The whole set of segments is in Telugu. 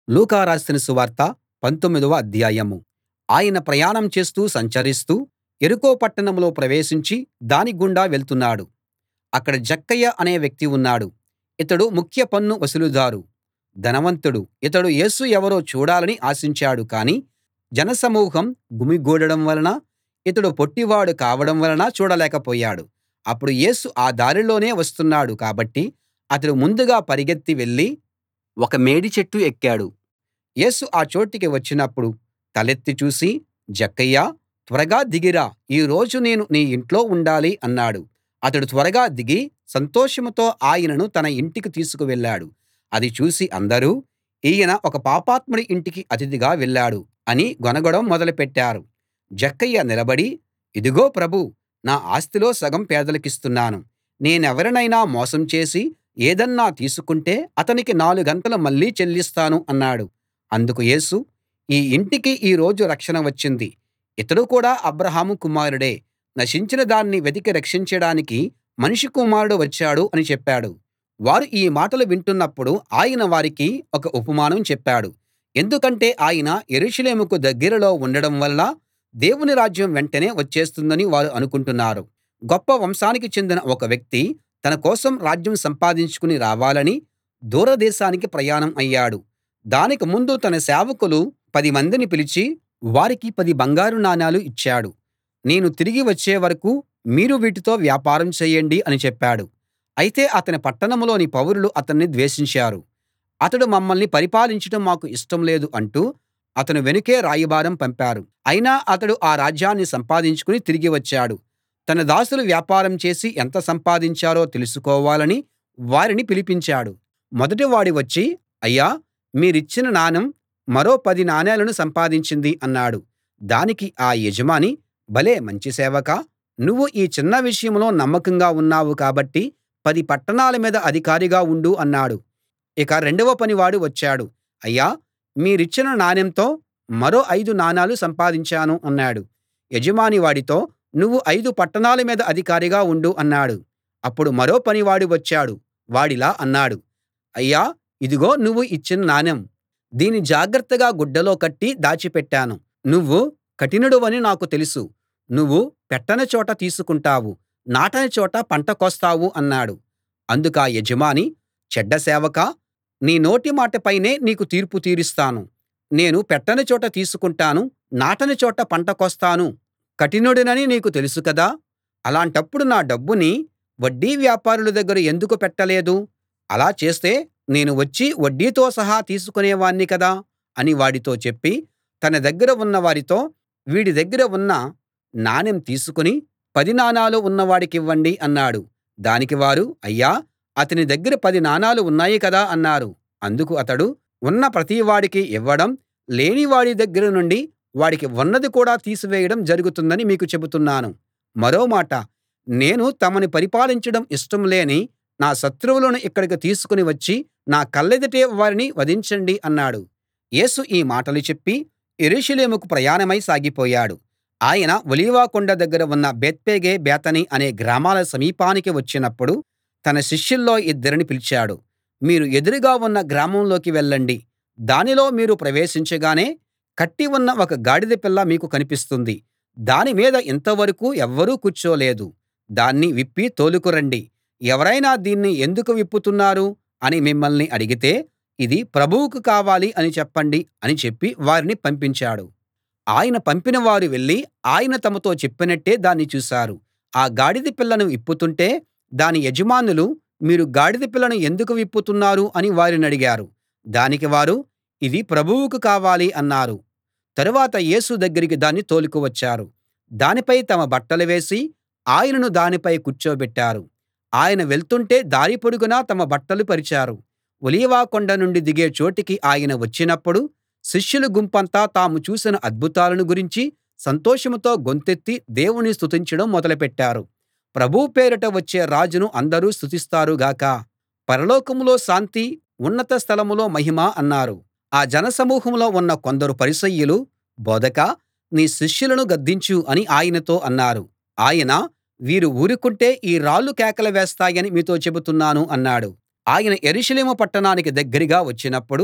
లూకా రాసిన సువార్త 19వ అధ్యాయం. ఆయన ప్రయాణం చేస్తూ సంచరిస్తూ యెరికో పట్టణంలో ప్రవేశించి దాని గుండా వెళ్తున్నాడు. అక్కడ జక్కయ్య అనే వ్యక్తి ఉన్నాడు. ఇతడు ముఖ్య పన్ను వసూలుదారు, ధనవంతుడు. ఇతడు యేసు ఎవరో చూడాలని ఆశించాడు కానీ జనసమూహం గుమిగూడడం వలన, ఇతడు పొట్టివాడు కావడం వలన చూడలేకపోయాడు. అప్పుడు యేసు ఆ దారిలోనే వస్తున్నాడు కాబట్టి అతడు ముందుగా పరుగెత్తి వెళ్ళి ఒక మేడి చెట్టు ఎక్కాడు. యేసు ఆ చోటికి వచ్చినప్పుడు తలెత్తి చూసి, జక్కయ్యా, త్వరగా దిగిరా, ఈ రోజు నేను నీ ఇంట్లో ఉండాలి అన్నాడు. అతడు త్వరగా దిగి సంతోషంతో ఆయనను తన ఇంటికి తీసుకు వెళ్ళాడు. అది చూసి అందరూ, ఈయన ఒక పాపాత్ముడి ఇంటికి అతిథిగా వెళ్ళాడు అని గొణగడం మొదలుపెట్టారు. జక్కయ్య నిలబడి, ఇదిగో ప్రభూ, నా ఆస్తిలో సగం పేదలకిస్తున్నాను. నేనెవరినైనా మోసం చేసి ఏదన్నా తీసుకుంటే అతనికి నాలుగంతలు మళ్ళీ చెల్లిస్తాను అన్నాడు. అందుకు యేసు, ఈ ఇంటికి ఈ రోజు రక్షణ వచ్చింది. ఇతడు కూడా అబ్రాహాము కుమారుడే. నశించిన దాన్ని వెతికి రక్షించడానికి మనుష్య కుమారుడు వచ్చాడు అని చెప్పాడు. వారు ఈ మాటలు వింటున్నప్పుడు ఆయన వారికి ఒక ఉపమానం చెప్పాడు. ఎందుకంటే ఆయన యెరూషలేముకు దగ్గరలో ఉండడం వల్ల దేవుని రాజ్యం వెంటనే వచ్చేస్తుందని వారు అనుకుంటున్నారు. గొప్ప వంశానికి చెందిన ఒక వ్యక్తి తన కోసం రాజ్యం సంపాదించుకుని రావాలని దూరదేశానికి ప్రయాణం అయ్యాడు. దానికి ముందు తన సేవకులు 10 మందిని పిలిచి వారికి 10 బంగారు నాణేలు ఇచ్చాడు. నేను తిరిగి వచ్చే వరకూ మీరు వీటితో వ్యాపారం చేయండి అని చెప్పాడు. అయితే అతని పట్టణంలోని పౌరులు అతన్ని ద్వేషించారు. అతడు మమ్మల్ని పరిపాలించడం మాకు ఇష్టం లేదు అంటూ అతని వెనుకే రాయబారం పంపారు. అయినా అతడు ఆ రాజ్యాన్ని సంపాదించుకుని తిరిగి వచ్చాడు. తన దాసులు వ్యాపారం చేసి ఎంత సంపాదించారో తెలుసుకోవాలని వారిని పిలిపించాడు. మొదటివాడు వచ్చి, అయ్యా, మీరిచ్చిన నాణెం మరో 10 నాణేలను సంపాదించింది అన్నాడు. దానికి ఆ యజమాని, భలే మంచి సేవకా, నువ్వు ఈ చిన్న విషయంలో నమ్మకంగా ఉన్నావు కాబట్టి 10 పట్టణాల మీద అధికారిగా ఉండు అన్నాడు. ఇక రెండవ పనివాడు వచ్చాడు. అయ్యా, మీరిచ్చిన నాణెంతో మరో 5 నాణాలు సంపాదించాను అన్నాడు. యజమాని వాడితో, నువ్వు 5 పట్టణాల మీద అధికారిగా ఉండు అన్నాడు. అప్పుడు మరో పనివాడు వచ్చాడు. వాడిలా అన్నాడు, అయ్యా, ఇదిగో నువ్వు ఇచ్చిన నాణెం. దీన్ని జాగ్రత్తగా గుడ్డలో కట్టి దాచిపెట్టాను. నువ్వు కఠినుడివని నాకు తెలుసు. నువ్వు పెట్టని చోట తీసుకుంటావు, నాటని చోట పంట కోస్తావు అన్నాడు. అందుకా యజమాని, చెడ్డ సేవకా, నీ నోటి మాట పైనే నీకు తీర్పు తీరుస్తాను. నేను పెట్టని చోట తీసుకుంటాను, నాటని చోట పంట కోస్తాను. కఠినుడినని నీకు తెలుసు కదా. అలాంటప్పుడు నా డబ్బుని వడ్డీ వ్యాపారుల దగ్గర ఎందుకు పెట్టలేదు? అలా చేస్తే నేను వచ్చి వడ్డీతో సహా తీసుకునేవాణ్ణి కదా అని వాడితో చెప్పి, తన దగ్గర ఉన్న వారితో, వీడి దగ్గర ఉన్న నాణెం తీసుకుని 10 నాణాలు ఉన్నవాడికివ్వండి అన్నాడు. దానికి వారు, అయ్యా, అతని దగ్గర 10 నాణాలు ఉన్నాయి కదా అన్నారు. అందుకు అతడు, ఉన్న ప్రతివాడికి ఇవ్వడం, లేనివాడి దగ్గర నుండి వాడికి ఉన్నది కూడా తీసివేయడం జరుగుతుందని మీకు చెబుతున్నాను. మరో మాట, నేను తమని పరిపాలించడం ఇష్టం లేని నా శత్రువులను ఇక్కడికి తీసుకుని వచ్చి నా కళ్ళెదుటే వారిని వధించండి అన్నాడు. యేసు ఈ మాటలు చెప్పి యెరూషలేముకు ప్రయాణమై సాగిపోయాడు. ఆయన ఒలీవ కొండ దగ్గర ఉన్న బేత్పగే బేతనీ అనే గ్రామాల సమీపానికి వచ్చినప్పుడు తన శిష్యుల్లో 2 పిలిచాడు. మీరు ఎదురుగా ఉన్న గ్రామంలోకి వెళ్ళండి. దానిలో మీరు ప్రవేశించగానే కట్టి ఉన్న ఒక గాడిద పిల్ల మీకు కనిపిస్తుంది. దాని మీద ఇంతవరకూ ఎవ్వరూ కూర్చోలేదు. దాన్ని విప్పి తోలుకు రండి. ఎవరైనా దీన్ని ఎందుకు విప్పుతున్నారు అని మిమ్మల్ని అడిగితే, ఇది ప్రభువుకు కావాలి అని చెప్పండి అని చెప్పి వారిని పంపించాడు. ఆయన పంపిన వారు వెళ్ళి ఆయన తమతో చెప్పినట్టే దాన్ని చూశారు. ఆ గాడిద పిల్లను విప్పుతుంటే దాని యజమానులు, మీరు గాడిద పిల్లను ఎందుకు విప్పుతున్నారు అని వారినడిగారు. దానికి వారు, ఇది ప్రభువుకు కావాలి అన్నారు. తరువాత యేసు దగ్గరికి దాన్ని తోలుకు వచ్చారు. దానిపై తమ బట్టలు వేసి ఆయనను దానిపై కూర్చోబెట్టారు. ఆయన వెళ్తుంటే దారి పొడుగునా తమ బట్టలు పరిచారు. ఒలీవ కొండ నుండి దిగే చోటికి ఆయన వచ్చినప్పుడు శిష్యుల గుంపంతా తాము చూసిన అద్భుతాలను గురించి సంతోషంతో గొంతెత్తి దేవుని స్తుతించడం మొదలుపెట్టారు. ప్రభువు పేరిట వచ్చే రాజును అందరూ స్తుతిస్తారు గాక. పరలోకంలో శాంతి, ఉన్నత స్థలంలో మహిమ అన్నారు. ఆ జనసమూహంలో ఉన్న కొందరు పరిసయ్యులు, బోధకా, నీ శిష్యులను గద్దించు అని ఆయనతో అన్నారు. ఆయన, వీరు ఊరుకుంటే ఈ రాళ్ళు కేకలు వేస్తాయని మీతో చెబుతున్నాను అన్నాడు. ఆయన యెరూషలేము పట్టణానికి దగ్గరగా వచ్చినప్పుడు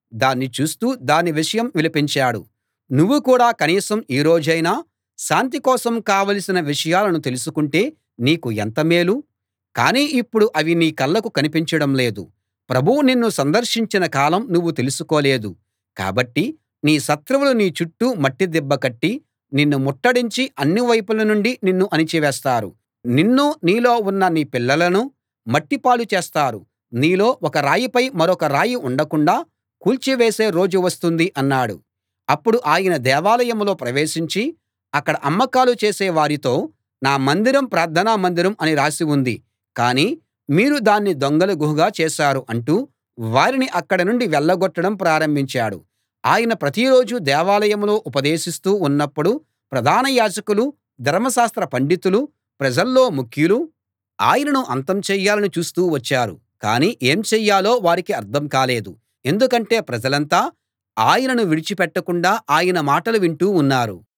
దాన్ని చూస్తూ దాని విషయం విలిపించాడు. నువ్వు కూడా కనీసం ఈ రోజైనా శాంతి కోసం కావలసిన విషయాలను తెలుసుకుంటే నీకు ఎంత మేలు. కానీ ఇప్పుడు అవి నీ కళ్ళకు కనిపించడం లేదు. ప్రభువు నిన్ను సందర్శించిన కాలం నువ్వు తెలుసుకోలేదు. కాబట్టి నీ శత్రువులు నీ చుట్టూ మట్టి దిబ్బ కట్టి నిన్ను ముట్టడించి అన్ని వైపుల నుండి నిన్ను అణిచివేస్తారు. నిన్నూ నీలో ఉన్న నీ పిల్లలనూ మట్టిపాలు చేస్తారు. నీలో ఒక రాయిపై మరొక రాయి ఉండకుండా కూల్చివేసే రోజు వస్తుంది అన్నాడు. అప్పుడు ఆయన దేవాలయంలో ప్రవేశించి అక్కడ అమ్మకాలు చేసే వారితో, నా మందిరం ప్రార్థనా మందిరం అని రాసి ఉంది, కానీ మీరు దాన్ని దొంగల గుహగా చేశారు అంటూ వారిని అక్కడి నుండి వెళ్ళగొట్టడం ప్రారంభించాడు. ఆయన ప్రతిరోజూ దేవాలయంలో ఉపదేశిస్తూ ఉన్నప్పుడు ప్రధాన యాజకులు, ధర్మశాస్త్ర పండితులు, ప్రజల్లో ముఖ్యులు ఆయనను అంతం చెయ్యాలని చూస్తూ వచ్చారు. కానీ ఏం చెయ్యాలో వారికి అర్థం కాలేదు. ఎందుకంటే ప్రజలంతా ఆయనను విడిచిపెట్టకుండా ఆయన మాటలు వింటూ ఉన్నారు.